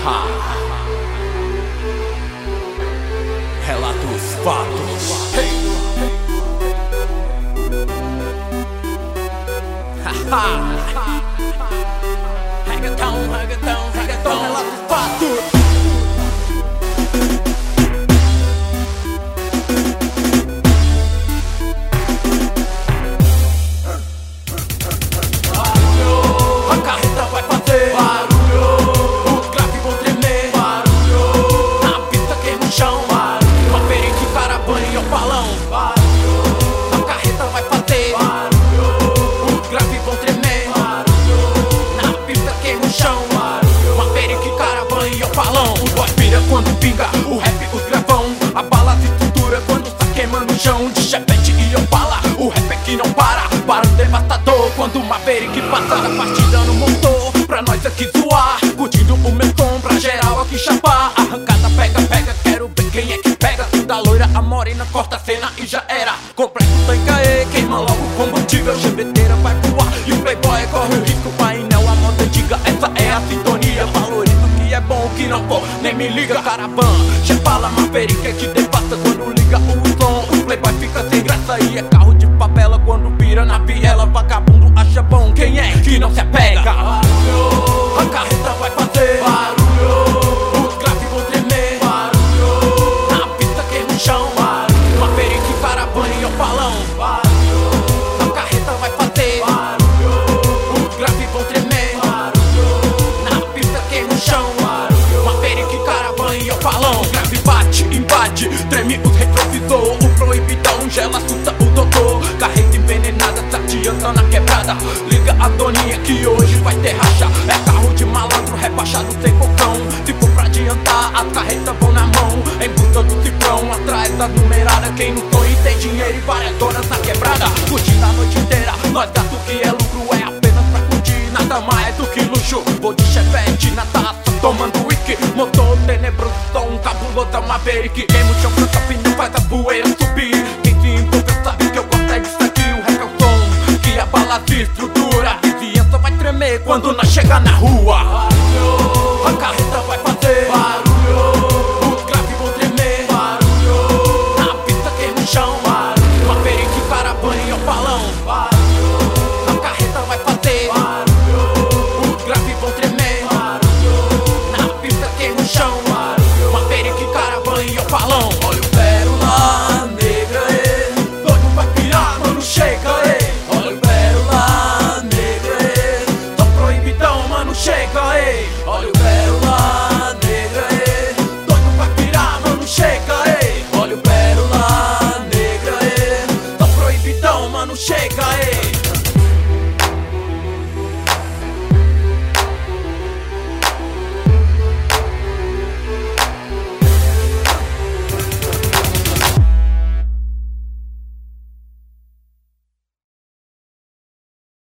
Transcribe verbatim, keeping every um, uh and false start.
Relatos, fatos. Hey. Reggaeton, reggaeton, reggaeton, relatos, fatos. Quando pinga o rap, os gravão, a bala de estrutura quando tá queimando o chão. De chepete e opala, o rap é que não para. Para o devastador, quando uma Maverick passa a partida no motor. Pra nós aqui zoar, curtindo o meu tom, pra geral aqui chapar. Arrancada pega, pega, quero ver quem é que pega. Da loira a morena, corta a cena e já era. Complexo tanca e queima logo o combustível. Cheveteira vai voar e o playboy corre o risco. Painel, a moda antiga, essa é a sintonia. Valoriza o que é bom, o que não for, nem me liga. Caravan, chepala, Maverick é que devasta quando liga o som. O playboy fica sem graça e é carro de favela quando vira na viela. Vagabundo acha bom, quem é que não se apega? Barulho, a carreta vai fazer barulho, os graves vão tremer barulho, na pista queima o chão barulho, Maverick, caravana e opalão barulho, a carreta vai fazer barulho, os graves vão tremer barulho, na pista queima o chão barulho, Maverick, caravana e opalão. O grave bate, invade, treme os retrovisor, o proibidão gela, assusta o doutor. Carreta envenenada, tateando na quebrada, liga a doninha que hoje vai ter racha. É carro de malandro, rebaixado sem bocão. Se for pra adiantar, as carretas vão na mão, em busca do cifrão, atrás da numerada. Quem não sonha tem dinheiro e várias donas na quebrada. Curtindo a noite inteira, nós gasto que é lucro, é apenas pra curtir, nada mais do que luxo. Vou de chevette na taça, tomando whisky, motor tenebroso, som cabuloso, Maverick. Queima o chão, franca pneu, faz a poeira subir. Quem se envolveu sabe que eu gosto é disso aqui. O rap é o som que abala a estrutura. A vizinhança vai tremer quando nós chegar na rua.